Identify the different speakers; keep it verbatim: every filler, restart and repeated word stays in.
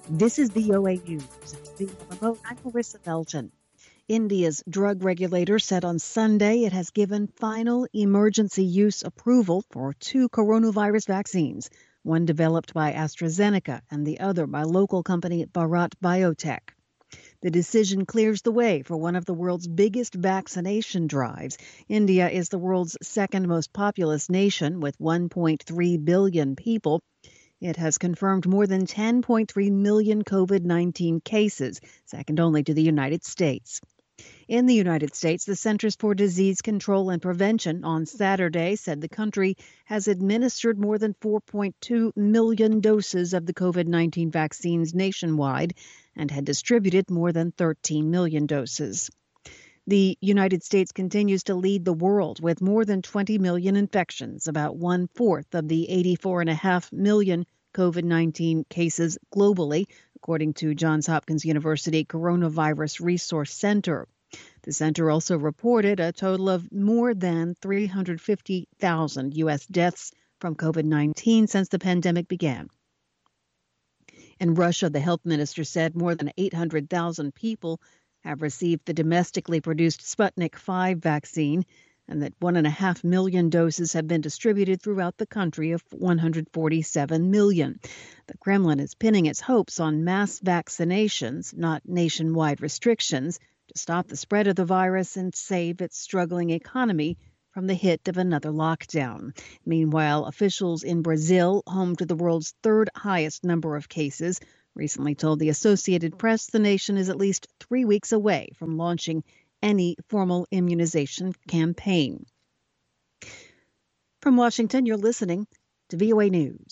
Speaker 1: This is V O A News. The remote, I'm Marissa Belton. India's drug regulator said on Sunday it has given final emergency use approval for two coronavirus vaccines, one developed by AstraZeneca and the other by local company Bharat Biotech. The decision clears the way for one of the world's biggest vaccination drives. India is the world's second most populous nation with one point three billion people. It has confirmed more than ten point three million COVID nineteen cases, second only to the United States. In the United States, the Centers for Disease Control and Prevention on Saturday said the country has administered more than four point two million doses of the COVID nineteen vaccines nationwide and had distributed more than thirteen million doses. The United States continues to lead the world with more than twenty million infections, about one-fourth of the eighty-four point five million COVID nineteen cases globally, according to Johns Hopkins University Coronavirus Resource Center. The center also reported a total of more than three hundred fifty thousand U S deaths from COVID nineteen since the pandemic began. In Russia, the health minister said more than eight hundred thousand people have received the domestically produced Sputnik five vaccine, and that one and a half million doses have been distributed throughout the country of one hundred forty-seven million. The Kremlin is pinning its hopes on mass vaccinations, not nationwide restrictions, to stop the spread of the virus and save its struggling economy from the hit of another lockdown. Meanwhile, officials in Brazil, home to the world's third highest number of cases, recently told the Associated Press the nation is at least three weeks away from launching any formal immunization campaign. From Washington, you're listening to V O A News.